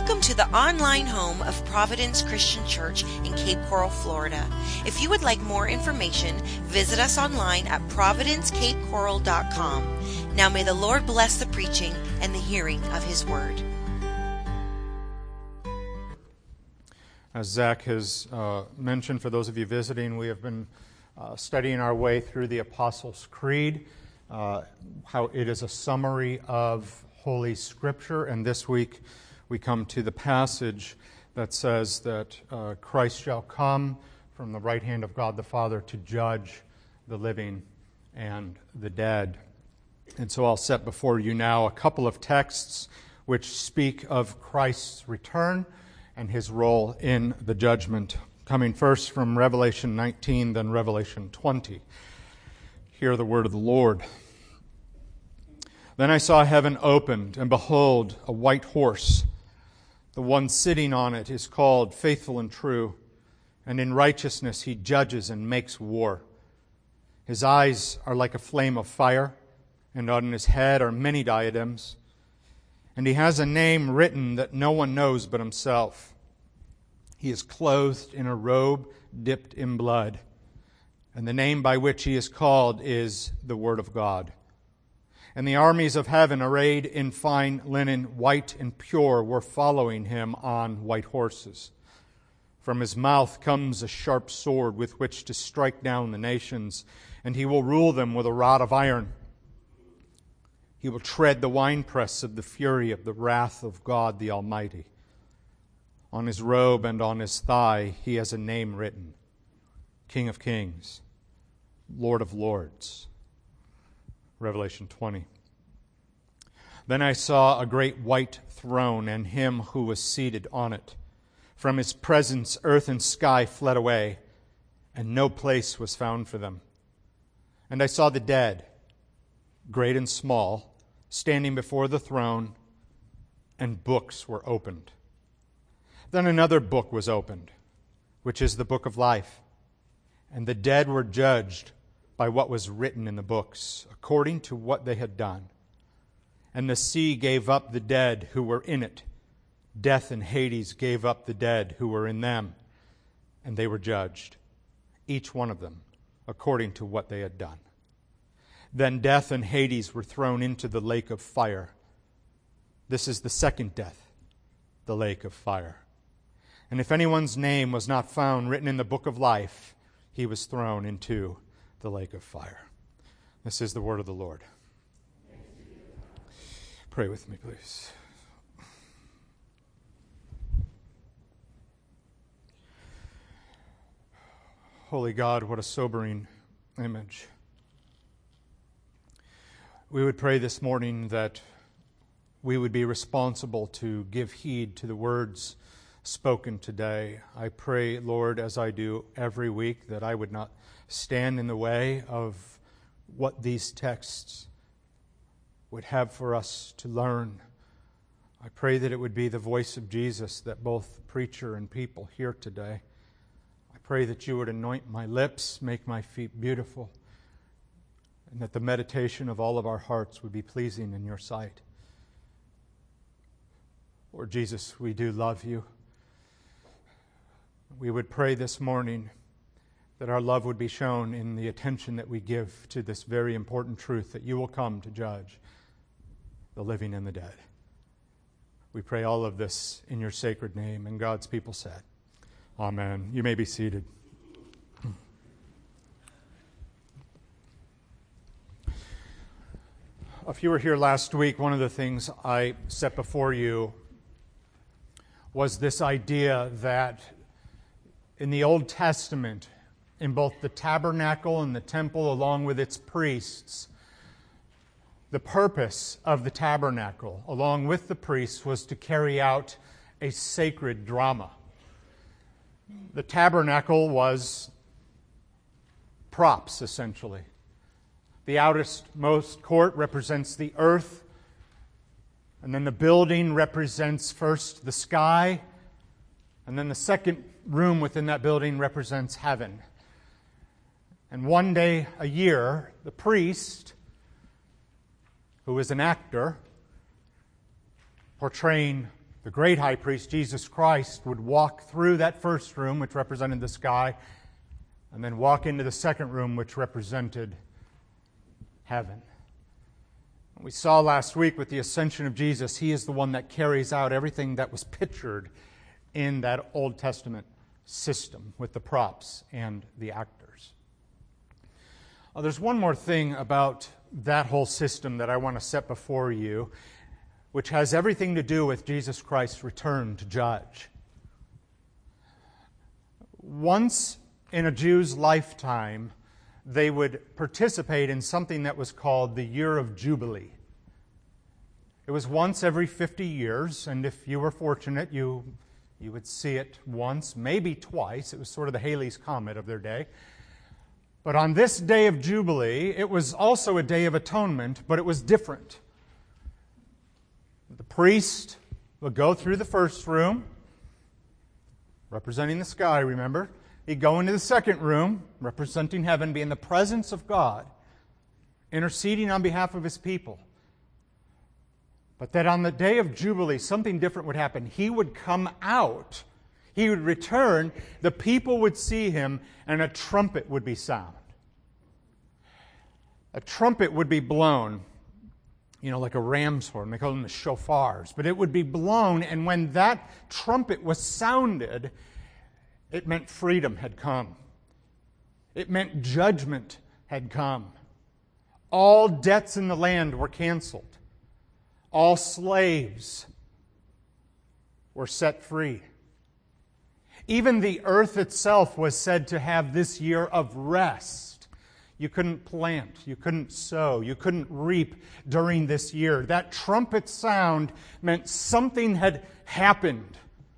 Welcome to the online home of Providence Christian Church in Cape Coral, Florida. If you would like more information, visit us online at providencecapecoral.com. Now may the Lord bless the preaching and the hearing of His Word. As Zach has mentioned, for those of you visiting, we have been studying our way through the Apostles' Creed, how it is a summary of Holy Scripture, and this week we come to the passage that says that Christ shall come from the right hand of God the Father to judge the living and the dead. And so I'll set before you now a couple of texts which speak of Christ's return and His role in the judgment, coming first from Revelation 19, then Revelation 20. Hear the word of the Lord. Then I saw heaven opened, and behold, a white horse. The one sitting on it is called Faithful and True, and in righteousness he judges and makes war. His eyes are like a flame of fire, and on his head are many diadems. And he has a name written that no one knows but himself. He is clothed in a robe dipped in blood, and the name by which he is called is the Word of God. And the armies of heaven, arrayed in fine linen, white and pure, were following him on white horses. From his mouth comes a sharp sword with which to strike down the nations, and he will rule them with a rod of iron. He will tread the winepress of the fury of the wrath of God the Almighty. On his robe and on his thigh he has a name written, King of Kings, Lord of Lords. Revelation 20. Then I saw a great white throne and him who was seated on it. From his presence earth and sky fled away, and no place was found for them. And I saw the dead, great and small, standing before the throne, and books were opened. Then another book was opened, which is the book of life, and the dead were judged by what was written in the books, according to what they had done. And the sea gave up the dead who were in it. Death and Hades gave up the dead who were in them, and they were judged, each one of them, according to what they had done. Then death and Hades were thrown into the lake of fire. This is the second death, the lake of fire. And if anyone's name was not found written in the book of life, he was thrown into the lake of fire. This is the word of the Lord. Pray with me, please. Holy God, what a sobering image. We would pray this morning that we would be responsible to give heed to the words spoken today. I pray, Lord, as I do every week, that I would not stand in the way of what these texts would have for us to learn. I pray that it would be the voice of Jesus that both preacher and people hear today. I pray that you would anoint my lips, make my feet beautiful, and that the meditation of all of our hearts would be pleasing in your sight. Lord Jesus, we do love you. We would pray this morning that our love would be shown in the attention that we give to this very important truth that you will come to judge the living and the dead. We pray all of this in your sacred name, and God's people said, Amen. You may be seated. If you were here last week, one of the things I set before you was this idea that in the Old Testament, in both the tabernacle and the temple, along with its priests, the purpose of the tabernacle, along with the priests, was to carry out a sacred drama. The tabernacle was props, essentially. The outermost court represents the earth, and then the building represents first the sky, and then the second room within that building represents heaven. And one day a year, the priest, who is an actor, portraying The great high priest, Jesus Christ, would walk through that first room, which represented the sky, and then walk into the second room, which represented heaven. We saw last week with the ascension of Jesus, He is the one that carries out everything that was pictured in that Old Testament system with the props and the actors. There's one more thing about that whole system that I want to set before you, which has everything to do with Jesus Christ's return to judge. Once in a Jew's lifetime, they would participate in something that was called the Year of Jubilee. It was once every 50 years, and if you were fortunate, you would see it once, maybe twice. It was sort of the Halley's Comet of their day. But on this day of Jubilee, it was also a day of atonement, but it was different. The priest would go through the first room, representing the sky, remember. He'd go into the second room, representing heaven, be in the presence of God, interceding on behalf of His people. But that on the day of Jubilee, something different would happen. He would come out, He would return, the people would see Him, and a trumpet would be sound. A trumpet would be blown, like a ram's horn. They call them the shofars. But it would be blown, and when that trumpet was sounded, it meant freedom had come. It meant judgment had come. All debts in the land were canceled. All slaves were set free. Even the earth itself was said to have this year of rest. You couldn't plant, you couldn't sow, you couldn't reap during this year. That trumpet sound meant something had happened.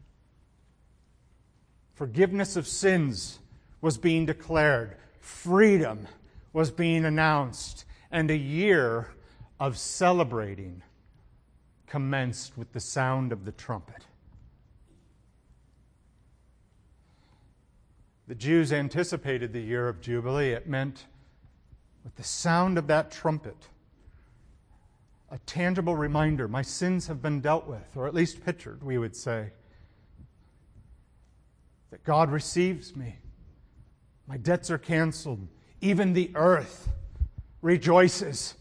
Forgiveness of sins was being declared. Freedom was being announced. And a year of celebrating commenced with the sound of the trumpet. The Jews anticipated the year of Jubilee. It meant, with the sound of that trumpet, a tangible reminder, my sins have been dealt with, or at least pictured, we would say. That God receives me. My debts are canceled. Even the earth rejoices.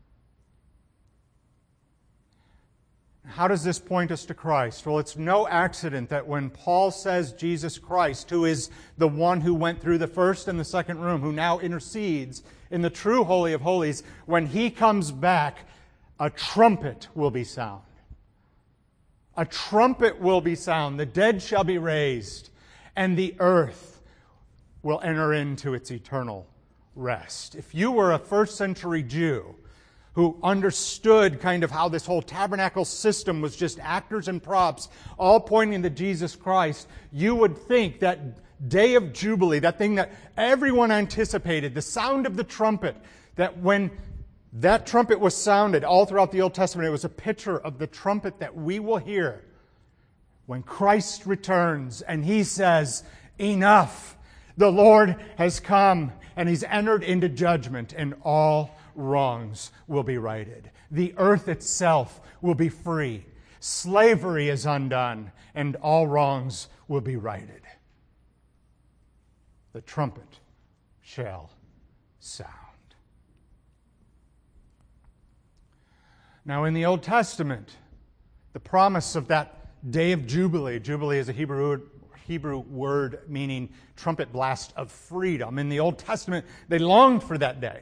How does this point us to Christ? Well, it's no accident that when Paul says Jesus Christ, who is the one who went through the first and the second room, who now intercedes in the true Holy of Holies, when He comes back, a trumpet will be sound. A trumpet will be sound. The dead shall be raised, and the earth will enter into its eternal rest. If you were a first century Jew who understood kind of how this whole tabernacle system was just actors and props, all pointing to Jesus Christ, you would think that day of Jubilee, that thing that everyone anticipated, the sound of the trumpet, that when that trumpet was sounded all throughout the Old Testament, it was a picture of the trumpet that we will hear when Christ returns and He says, enough, the Lord has come and He's entered into judgment, and all wrongs will be righted. The earth itself will be free. Slavery is undone, and all wrongs will be righted. The trumpet shall sound. Now, in the Old Testament, the promise of that day of Jubilee, Jubilee is a Hebrew word meaning trumpet blast of freedom. In the Old Testament, they longed for that day.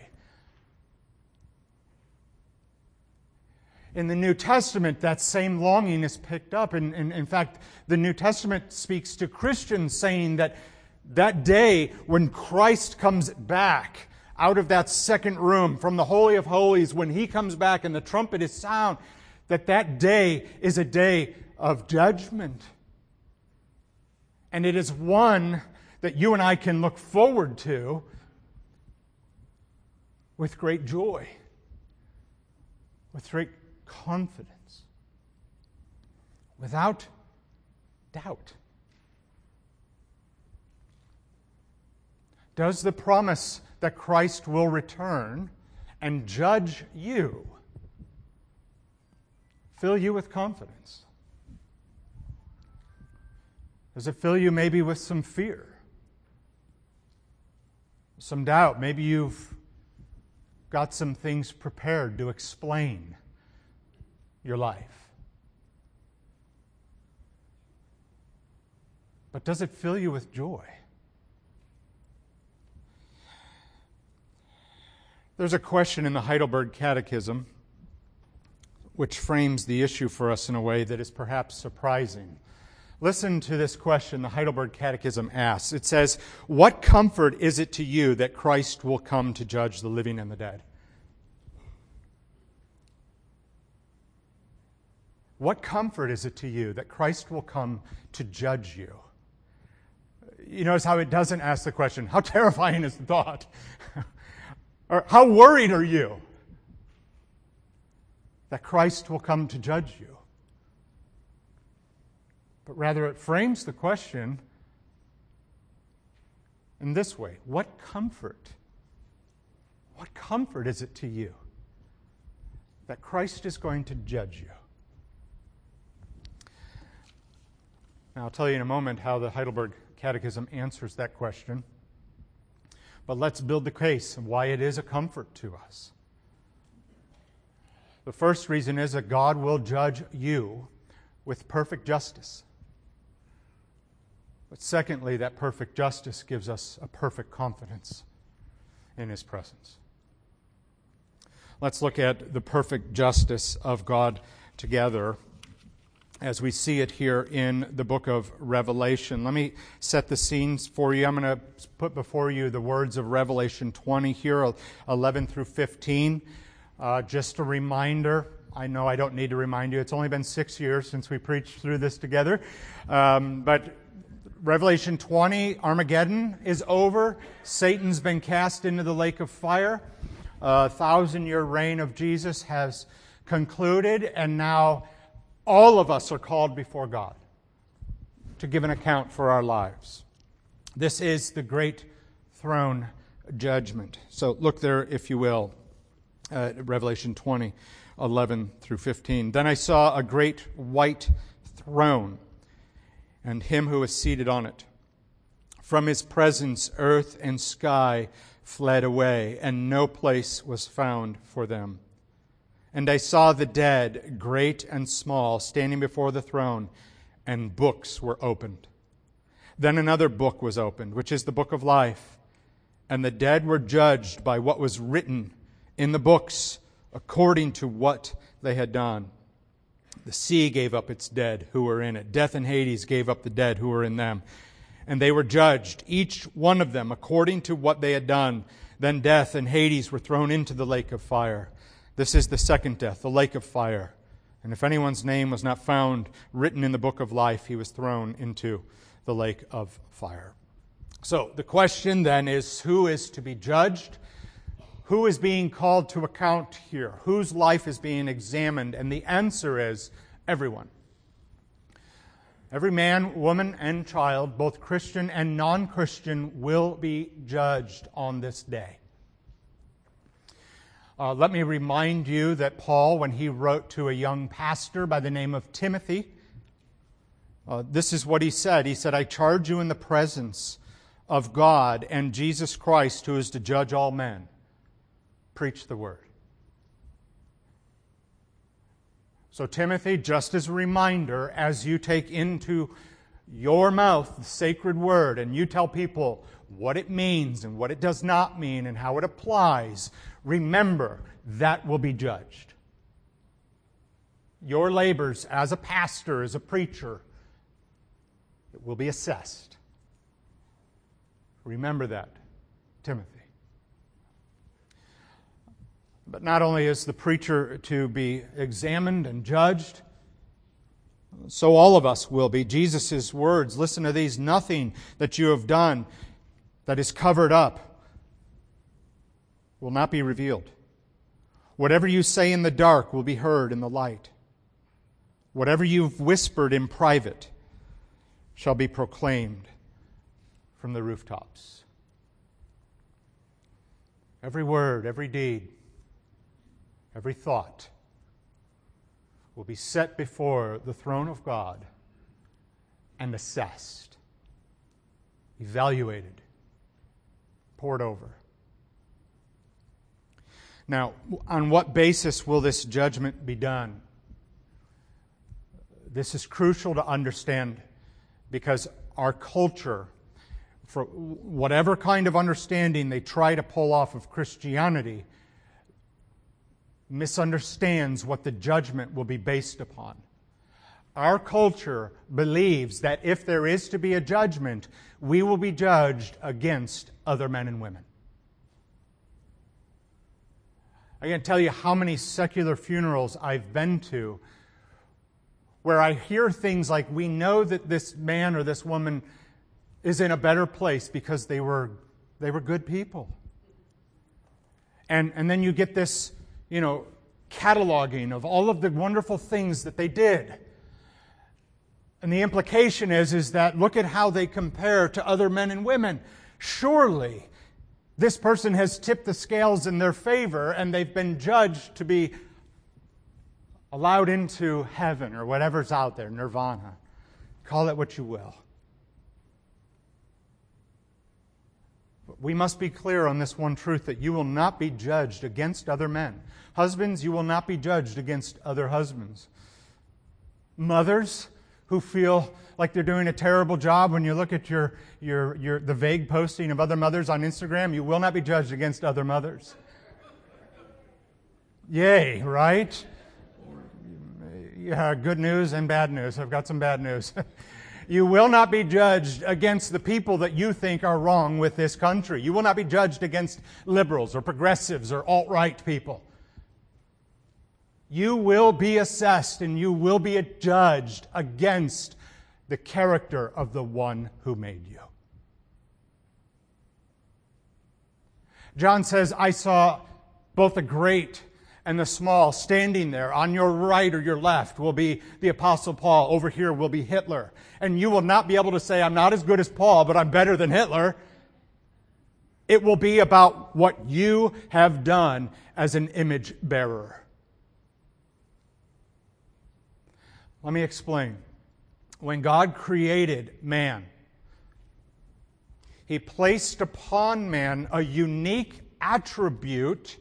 In the New Testament, that same longing is picked up. And in fact, the New Testament speaks to Christians saying that that day when Christ comes back out of that second room from the Holy of Holies, when He comes back and the trumpet is sound, that day is a day of judgment. And it is one that you and I can look forward to with great joy, with great confidence, without doubt. Does the promise that Christ will return and judge you fill you with confidence? Does it fill you maybe with some fear? Some doubt? Maybe you've got some things prepared to explain your life. But does it fill you with joy? There's a question in the Heidelberg Catechism which frames the issue for us in a way that is perhaps surprising. Listen to this question the Heidelberg Catechism asks. It says, "What comfort is it to you that Christ will come to judge the living and the dead?" What comfort is it to you that Christ will come to judge you? You notice how it doesn't ask the question, how terrifying is the thought? Or how worried are you that Christ will come to judge you? But rather it frames the question in this way. What comfort is it to you that Christ is going to judge you? Now, I'll tell you in a moment how the Heidelberg Catechism answers that question. But let's build the case of why it is a comfort to us. The first reason is that God will judge you with perfect justice. But secondly, that perfect justice gives us a perfect confidence in His presence. Let's look at the perfect justice of God together as we see it here in the book of Revelation. Let me set the scenes for you. I'm going to put before you the words of Revelation 20 here, 11 through 15. Just a reminder. I know I don't need to remind you. It's only been 6 years since we preached through this together. But Revelation 20, Armageddon is over. Satan's been cast into the lake of fire. 1,000-year reign of Jesus has concluded, and now all of us are called before God to give an account for our lives. This is the great throne judgment. So look there, if you will, Revelation 20, 11 through 15. Then I saw a great white throne, and Him who was seated on it. From His presence, earth and sky fled away, and no place was found for them. And I saw the dead, great and small, standing before the throne, and books were opened. Then another book was opened, which is the book of life. And the dead were judged by what was written in the books, according to what they had done. The sea gave up its dead who were in it. Death and Hades gave up the dead who were in them. And they were judged, each one of them, according to what they had done. Then death and Hades were thrown into the lake of fire. This is the second death, the lake of fire. And if anyone's name was not found written in the book of life, he was thrown into the lake of fire. So the question then is, who is to be judged? Who is being called to account here? Whose life is being examined? And the answer is everyone. Every man, woman, and child, both Christian and non-Christian, will be judged on this day. Let me remind you that Paul, when he wrote to a young pastor by the name of Timothy, this is what he said. He said, "I charge you in the presence of God and Jesus Christ, who is to judge all men. Preach the word." So Timothy, just as a reminder, as you take into your mouth the sacred word and you tell people what it means and what it does not mean and how it applies, remember that will be judged. Your labors as a pastor, as a preacher, it will be assessed. Remember that, Timothy. But not only is the preacher to be examined and judged, so all of us will be. Jesus' words, listen to these, "Nothing that you have done that is covered up will not be revealed. Whatever you say in the dark will be heard in the light. Whatever you've whispered in private shall be proclaimed from the rooftops." Every word, every deed, every thought will be set before the throne of God and assessed, evaluated, poured over. Now, on what basis will this judgment be done? This is crucial to understand because our culture, for whatever kind of understanding they try to pull off of Christianity, misunderstands what the judgment will be based upon. Our culture believes that if there is to be a judgment, we will be judged against other men and women. I can't tell you how many secular funerals I've been to where I hear things like, we know that this man or this woman is in a better place because they were good people. And then you get this, cataloging of all of the wonderful things that they did. And the implication is that look at how they compare to other men and women. Surely this person has tipped the scales in their favor and they've been judged to be allowed into heaven or whatever's out there, nirvana. Call it what you will. But we must be clear on this one truth, that you will not be judged against other men. Husbands, you will not be judged against other husbands. Mothers who feel like they're doing a terrible job when you look at the vague posting of other mothers on Instagram, you will not be judged against other mothers. Yay, right? Yeah, good news and bad news. I've got some bad news. You will not be judged against the people that you think are wrong with this country. You will not be judged against liberals or progressives or alt-right people. You will be assessed and you will be judged against the character of the one who made you. John says, I saw both the great and the small standing there. On your right or your left will be the Apostle Paul. Over here will be Hitler. And you will not be able to say, I'm not as good as Paul, but I'm better than Hitler. It will be about what you have done as an image bearer. Let me explain. When God created man, He placed upon man a unique attribute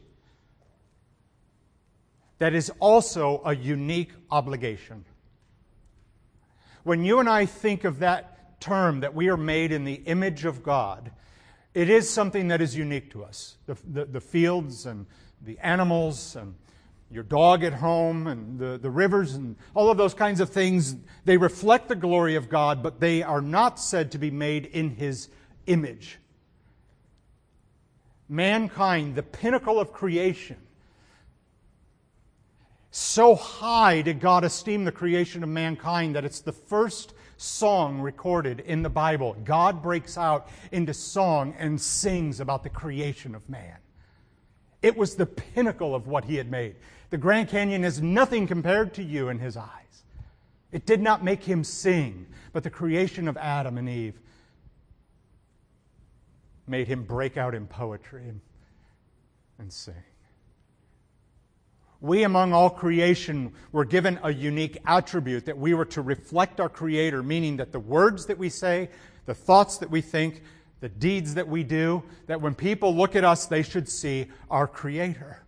that is also a unique obligation. When you and I think of that term, that we are made in the image of God, it is something that is unique to us. The fields and the animals and your dog at home and the rivers and all of those kinds of things, they reflect the glory of God, but they are not said to be made in His image. Mankind, the pinnacle of creation, so high did God esteem the creation of mankind that it's the first song recorded in the Bible. God breaks out into song and sings about the creation of man. It was the pinnacle of what He had made. The Grand Canyon is nothing compared to you in His eyes. It did not make Him sing, but the creation of Adam and Eve made Him break out in poetry and sing. We, among all creation, were given a unique attribute that we were to reflect our Creator, meaning that the words that we say, the thoughts that we think, the deeds that we do, that when people look at us, they should see our Creator.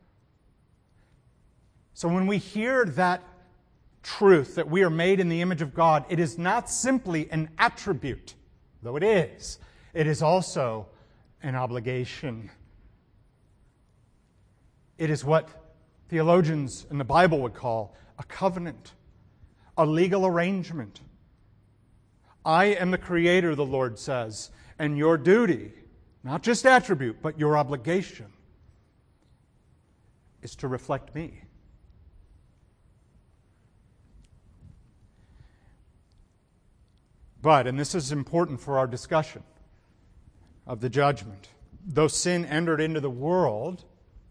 So when we hear that truth, that we are made in the image of God, it is not simply an attribute, though it is also an obligation. It is what theologians in the Bible would call a covenant, a legal arrangement. I am the Creator, the Lord says, and your duty, not just attribute, but your obligation, is to reflect me. But, and this is important for our discussion of the judgment, though sin entered into the world,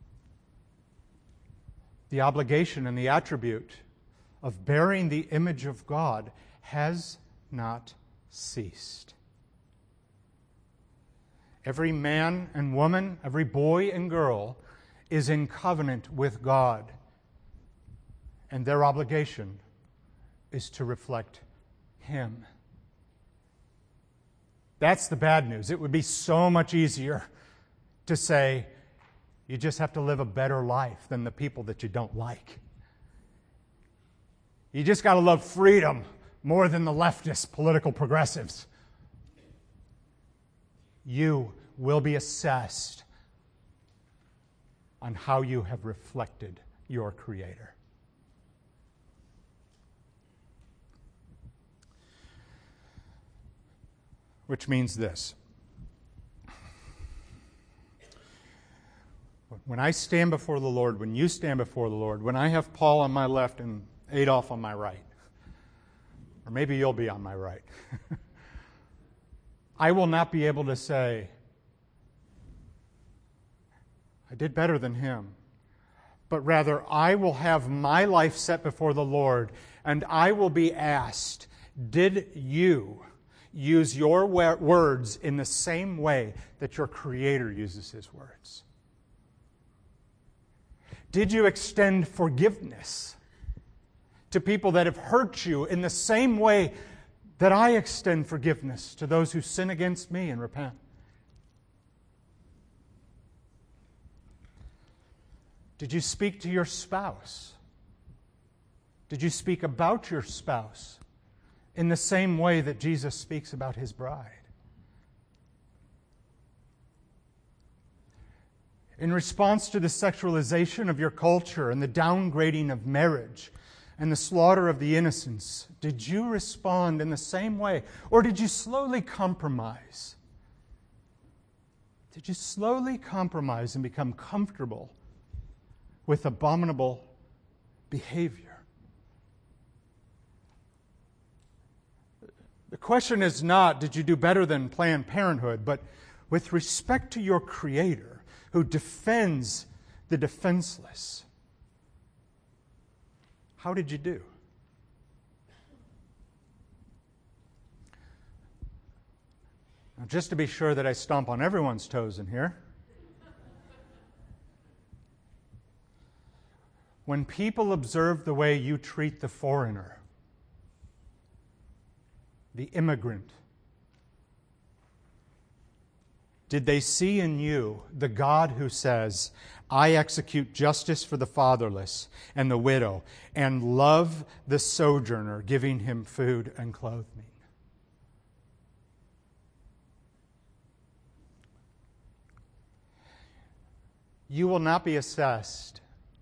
the obligation and the attribute of bearing the image of God has not ceased. Every man and woman, every boy and girl is in covenant with God, and their obligation is to reflect Him. That's the bad news. It would be so much easier to say, you just have to live a better life than the people that you don't like. You just got to love freedom more than the leftist political progressives. You will be assessed on how you have reflected your Creator. Which means this. When I stand before the Lord, when you stand before the Lord, when I have Paul on my left and Adolf on my right, or maybe you'll be on my right, I will not be able to say, I did better than him. But rather, I will have my life set before the Lord, and I will be asked, did you use your words in the same way that your Creator uses His words? Did you extend forgiveness to people that have hurt you in the same way that I extend forgiveness to those who sin against me and repent? Did you speak to your spouse? Did you speak about your spouse in the same way that Jesus speaks about His bride? In response to the sexualization of your culture and the downgrading of marriage and the slaughter of the innocents, did you respond in the same way? Or did you slowly compromise? Did you slowly compromise and become comfortable with abominable behavior? The question is not, did you do better than Planned Parenthood, but with respect to your Creator, who defends the defenseless, how did you do? Now, just to be sure that I stomp on everyone's toes in here, when people observe the way you treat the foreigner, the immigrant, did they see in you the God who says, I execute justice for the fatherless and the widow, and love the sojourner, giving him food and clothing? You will not be assessed,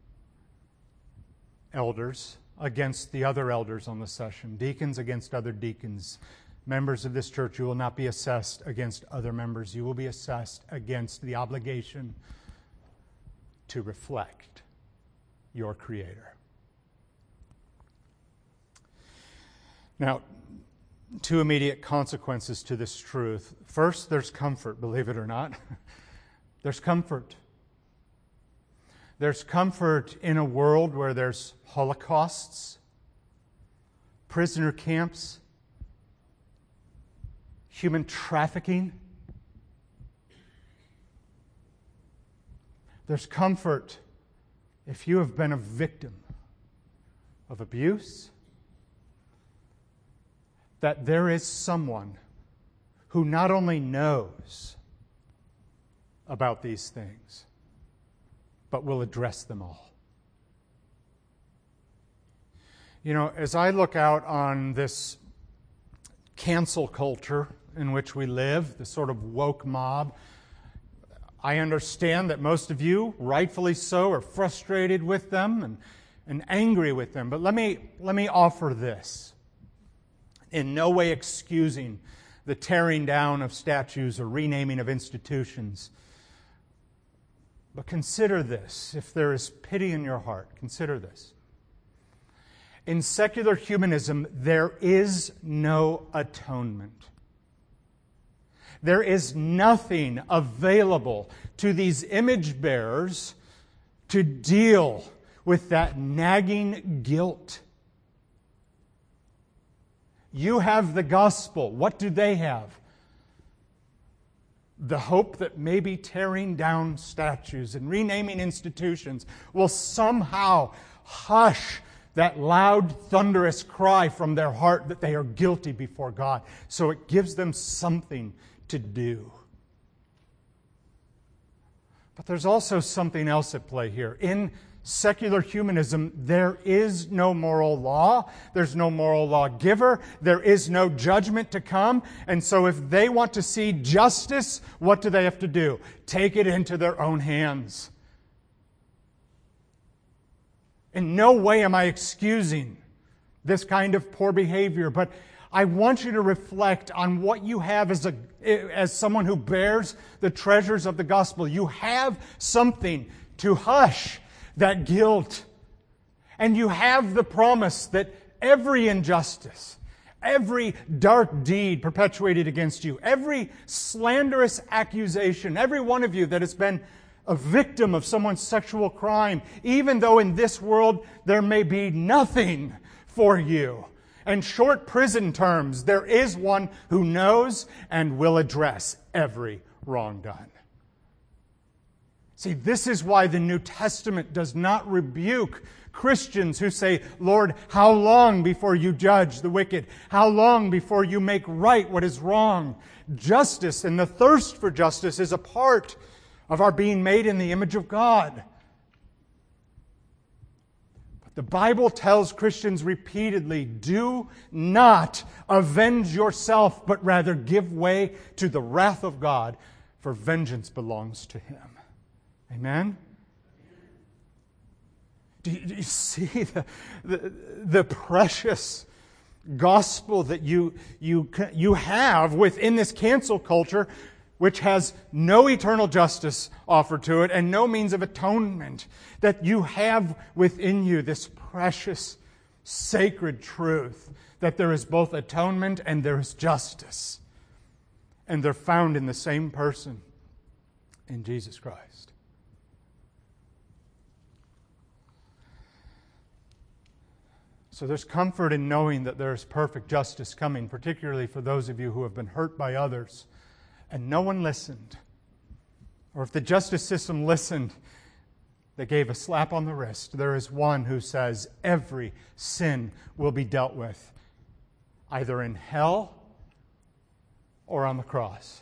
elders, against the other elders on the session, deacons against other deacons. Members of this church, you will not be assessed against other members. You will be assessed against the obligation to reflect your Creator. Now, two immediate consequences to this truth. First, there's comfort, believe it or not. There's comfort. There's comfort in a world where there's holocausts, prisoner camps, human trafficking. There's comfort if you have been a victim of abuse, that there is someone who not only knows about these things, but will address them all. You know, as I look out on this cancel culture in which we live, the sort of woke mob, I understand that most of you, rightfully so, are frustrated with them and angry with them. But let me offer this, in no way excusing the tearing down of statues or renaming of institutions. But consider this, if there is pity in your heart, consider this. In secular humanism, there is no atonement. There is nothing available to these image bearers to deal with that nagging guilt. You have the gospel. What do they have? The hope that maybe tearing down statues and renaming institutions will somehow hush that loud, thunderous cry from their heart that they are guilty before God. So it gives them something to do. But there's also something else at play here. In secular humanism, there is no moral law. There's no moral lawgiver. There is no judgment to come. And so if they want to see justice, what do they have to do? Take it into their own hands. In no way am I excusing this kind of poor behavior, but I want you to reflect on what you have as someone who bears the treasures of the gospel. You have something to hush that guilt. And you have the promise that every injustice, every dark deed perpetuated against you, every slanderous accusation, every one of you that has been a victim of someone's sexual crime, even though in this world there may be nothing for you, and short prison terms, there is one who knows and will address every wrong done. See, this is why the New Testament does not rebuke Christians who say, Lord, how long before you judge the wicked? How long before you make right what is wrong? Justice and the thirst for justice is a part of our being made in the image of God. But the Bible tells Christians repeatedly, do not avenge yourself, but rather give way to the wrath of God, for vengeance belongs to Him. Amen? Do you see the precious gospel that you have within this cancel culture, which has no eternal justice offered to it and no means of atonement, that you have within you this precious, sacred truth that there is both atonement and there is justice. And they're found in the same person, in Jesus Christ. So there's comfort in knowing that there is perfect justice coming, particularly for those of you who have been hurt by others and no one listened. Or if the justice system listened, they gave a slap on the wrist. There is one who says every sin will be dealt with, either in hell or on the cross.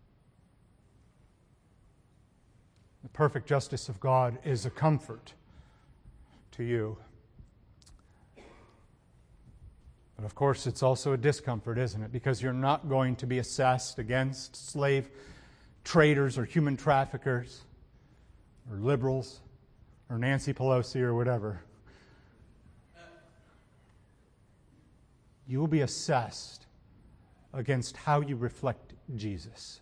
The perfect justice of God is a comfort to you. But of course, it's also a discomfort, isn't it? Because you're not going to be assessed against slave traders or human traffickers or liberals or Nancy Pelosi or whatever. You will be assessed against how you reflect Jesus.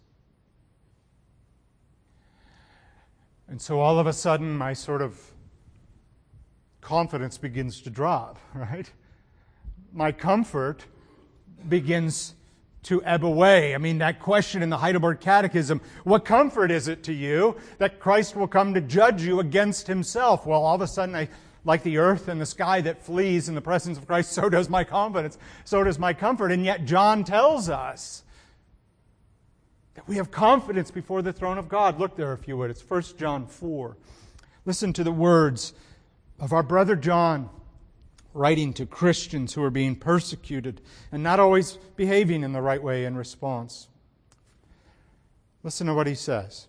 And so all of a sudden, my sort of confidence begins to drop, right? My comfort begins to ebb away. I mean, that question in the Heidelberg Catechism, what comfort is it to you that Christ will come to judge you against Himself? Well, all of a sudden, like the earth and the sky that flees in the presence of Christ, so does my confidence, so does my comfort. And yet John tells us that we have confidence before the throne of God. Look there, if you would. It's 1 John 4. Listen to the words of our brother John, writing to Christians who are being persecuted and not always behaving in the right way in response. Listen to what he says.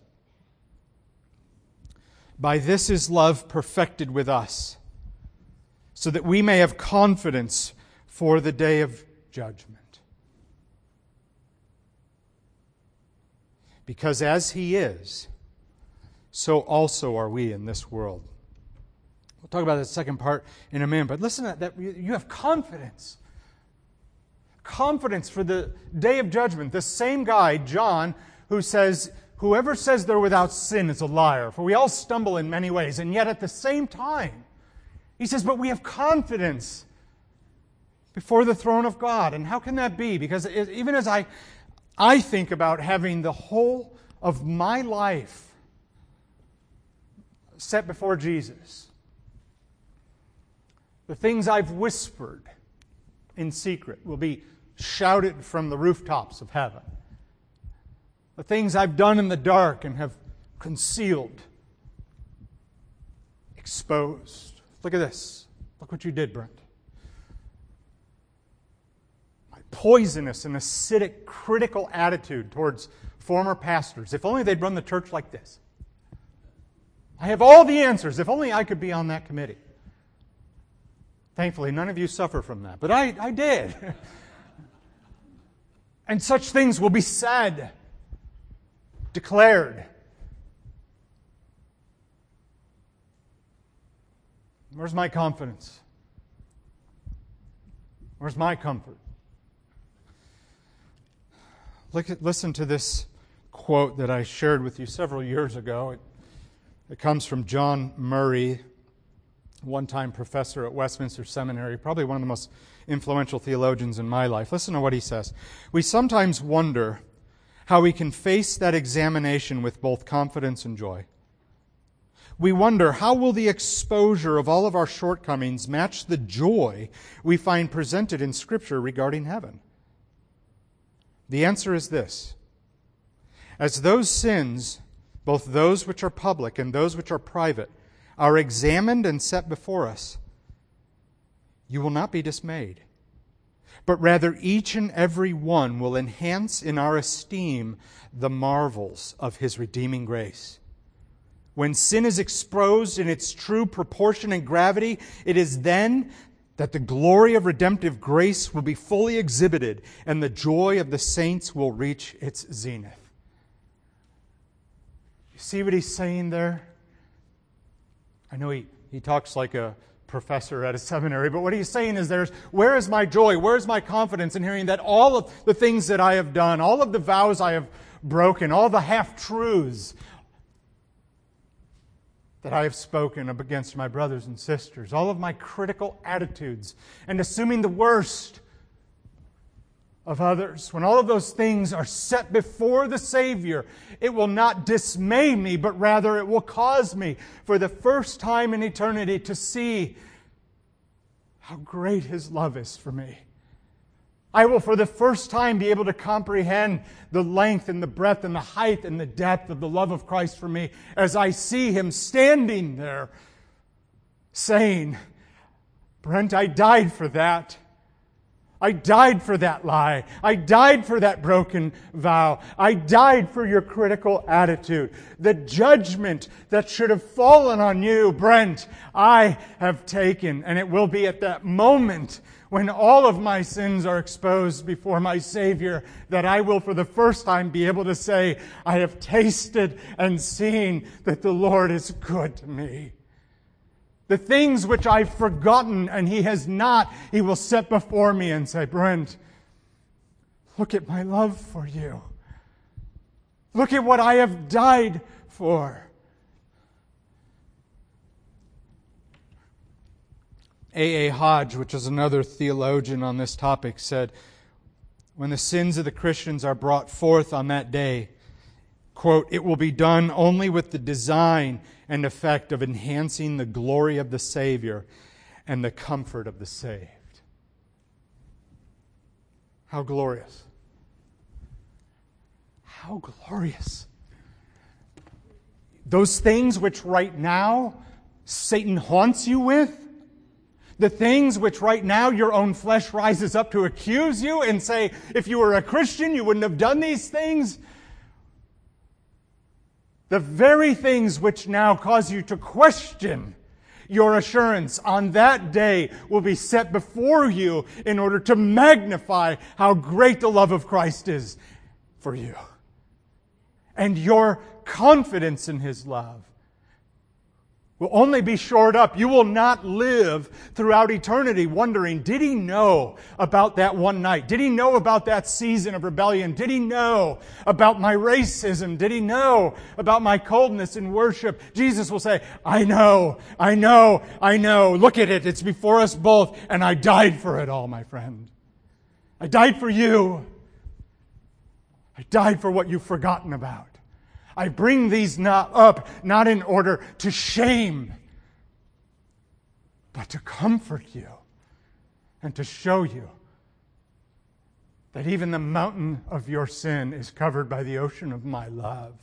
By this is love perfected with us, so that we may have confidence for the day of judgment. Because as He is, so also are we in this world. We'll talk about the second part in a minute, but listen to that. You have confidence. Confidence for the day of judgment. The same guy, John, who says, whoever says they're without sin is a liar, for we all stumble in many ways. And yet at the same time, he says, but we have confidence before the throne of God. And how can that be? Because even as I think about having the whole of my life set before Jesus, the things I've whispered in secret will be shouted from the rooftops of heaven. The things I've done in the dark and have concealed, exposed. Look at this. Look what you did, Brent. My poisonous and acidic, critical attitude towards former pastors. If only they'd run the church like this. I have all the answers. If only I could be on that committee. Thankfully, none of you suffer from that. But I did. And such things will be said, declared. Where's my confidence? Where's my comfort? Listen to this quote that I shared with you several years ago. It comes from John Murray, one-time professor at Westminster Seminary, probably one of the most influential theologians in my life. Listen to what he says. We sometimes wonder how we can face that examination with both confidence and joy. We wonder, how will the exposure of all of our shortcomings match the joy we find presented in Scripture regarding heaven? The answer is this. As those sins, both those which are public and those which are private, are examined and set before us, you will not be dismayed, but rather each and every one will enhance in our esteem the marvels of His redeeming grace. When sin is exposed in its true proportion and gravity, it is then that the glory of redemptive grace will be fully exhibited and the joy of the saints will reach its zenith. You see what he's saying there? I know he talks like a professor at a seminary, but what he's saying is where is my joy? Where is my confidence in hearing that all of the things that I have done, all of the vows I have broken, all the half-truths that I have spoken up against my brothers and sisters, all of my critical attitudes, and assuming the worst of others, when all of those things are set before the Savior, it will not dismay me, but rather it will cause me, for the first time in eternity, to see how great His love is for me. I will for the first time be able to comprehend the length and the breadth and the height and the depth of the love of Christ for me as I see Him standing there saying, Brent, I died for that. I died for that lie. I died for that broken vow. I died for your critical attitude. The judgment that should have fallen on you, Brent, I have taken. And it will be at that moment when all of my sins are exposed before my Savior that I will for the first time be able to say, I have tasted and seen that the Lord is good to me. The things which I've forgotten and He has not, He will set before me and say, Brent, look at my love for you. Look at what I have died for. A. Hodge, which is another theologian on this topic, said, when the sins of the Christians are brought forth on that day, quote, it will be done only with the design and effect of enhancing the glory of the Savior and the comfort of the saved. How glorious. How glorious. Those things which right now Satan haunts you with, the things which right now your own flesh rises up to accuse you and say, if you were a Christian, you wouldn't have done these things. The very things which now cause you to question your assurance on that day will be set before you in order to magnify how great the love of Christ is for you. And your confidence in His love will only be shored up. You will not live throughout eternity wondering, did He know about that one night? Did He know about that season of rebellion? Did He know about my racism? Did He know about my coldness in worship? Jesus will say, I know. Look at it. It's before us both. And I died for it all, my friend. I died for you. I died for what you've forgotten about. I bring these up not in order to shame, but to comfort you and to show you that even the mountain of your sin is covered by the ocean of my love.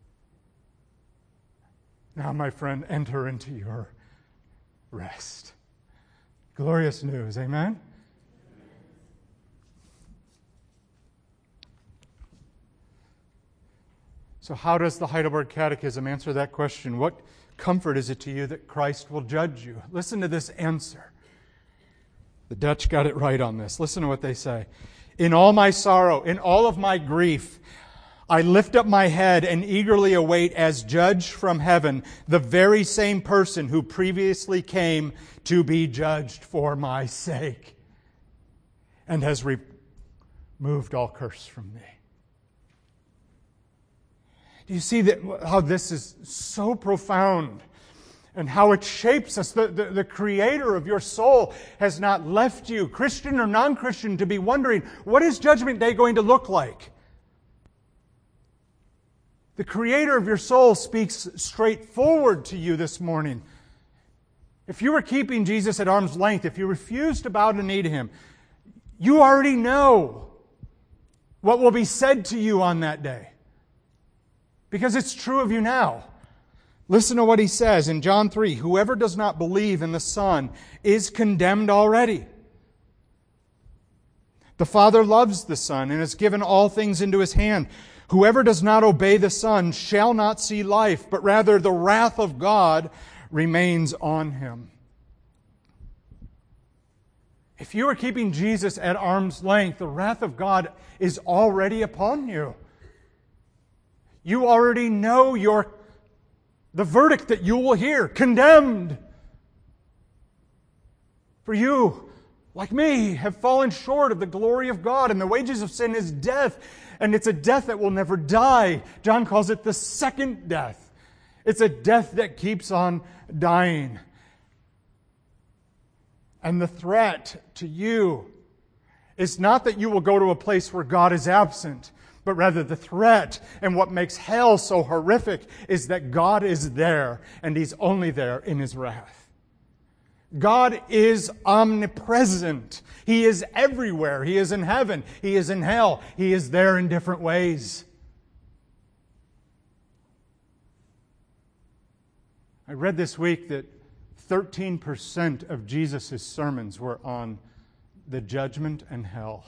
Now, my friend, enter into your rest. Glorious news, amen? So how does the Heidelberg Catechism answer that question? What comfort is it to you that Christ will judge you? Listen to this answer. The Dutch got it right on this. Listen to what they say. In all my sorrow, in all of my grief, I lift up my head and eagerly await as judge from heaven the very same person who previously came to be judged for my sake and has removed all curse from me. Do you see that how this is so profound and how it shapes us? The Creator of your soul has not left you, Christian or non-Christian, to be wondering, what is Judgment Day going to look like? The Creator of your soul speaks straightforward to you this morning. If you were keeping Jesus at arm's length, if you refused to bow the knee to Him, you already know what will be said to you on that day. Because it's true of you now. Listen to what He says in John 3. Whoever does not believe in the Son is condemned already. The Father loves the Son and has given all things into His hand. Whoever does not obey the Son shall not see life, but rather the wrath of God remains on him. If you are keeping Jesus at arm's length, the wrath of God is already upon you. You already know the verdict that you will hear. Condemned. For you, like me, have fallen short of the glory of God, and the wages of sin is death, and it's a death that will never die. John calls it the second death. It's a death that keeps on dying. And the threat to you is not that you will go to a place where God is absent, but rather the threat and what makes hell so horrific is that God is there, and He's only there in His wrath. God is omnipresent. He is everywhere. He is in heaven. He is in hell. He is there in different ways. I read this week that 13% of Jesus' sermons were on the judgment and hell.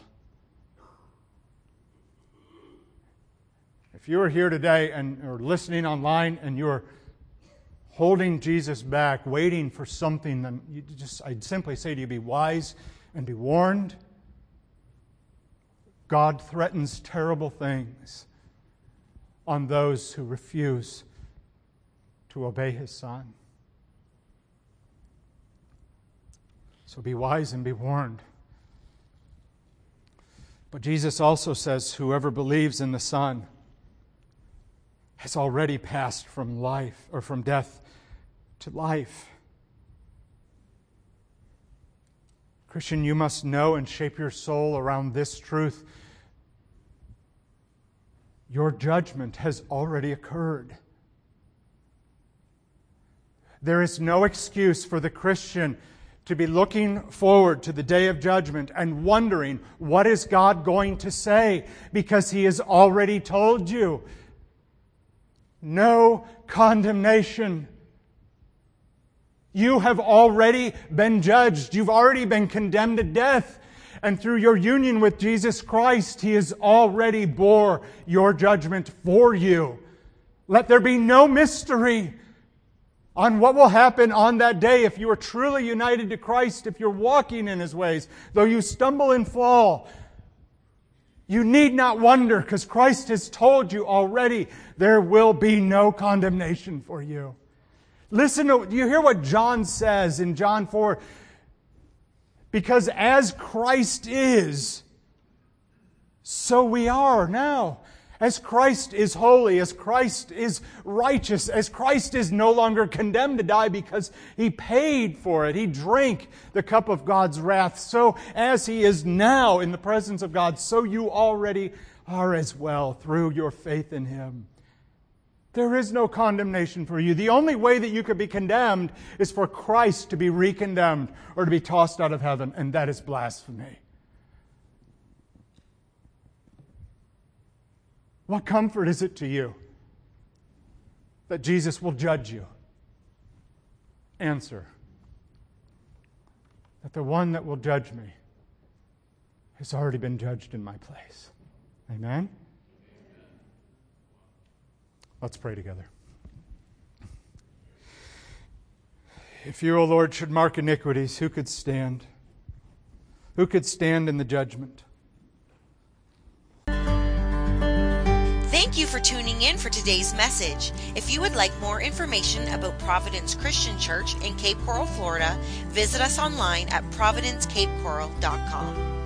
If you are here today and are listening online and you're holding Jesus back, waiting for something, then I'd simply say to you, be wise and be warned. God threatens terrible things on those who refuse to obey His Son. So be wise and be warned. But Jesus also says, whoever believes in the Son has already passed from life or from death to life. Christian, you must know and shape your soul around this truth. Your judgment has already occurred. There is no excuse for the Christian to be looking forward to the day of judgment and wondering, what is God going to say? Because He has already told you. No condemnation. You have already been judged. You've already been condemned to death. And through your union with Jesus Christ, He has already bore your judgment for you. Let there be no mystery on what will happen on that day if you are truly united to Christ, if you're walking in His ways. Though you stumble and fall, you need not wonder, because Christ has told you already there will be no condemnation for you. Listen to, do you hear what John says in John 4? Because as Christ is, so we are now. As Christ is holy, as Christ is righteous, as Christ is no longer condemned to die because He paid for it. He drank the cup of God's wrath. So as He is now in the presence of God, so you already are as well through your faith in Him. There is no condemnation for you. The only way that you could be condemned is for Christ to be recondemned or to be tossed out of heaven, and that is blasphemy. What comfort is it to you that Jesus will judge you? Answer. that the one that will judge me has already been judged in my place. Amen? Let's pray together. If you, O Lord, should mark iniquities, who could stand? Who could stand in the judgment? Thank you for tuning in for today's message. If you would like more information about Providence Christian Church in Cape Coral, Florida, visit us online at providencecapecoral.com.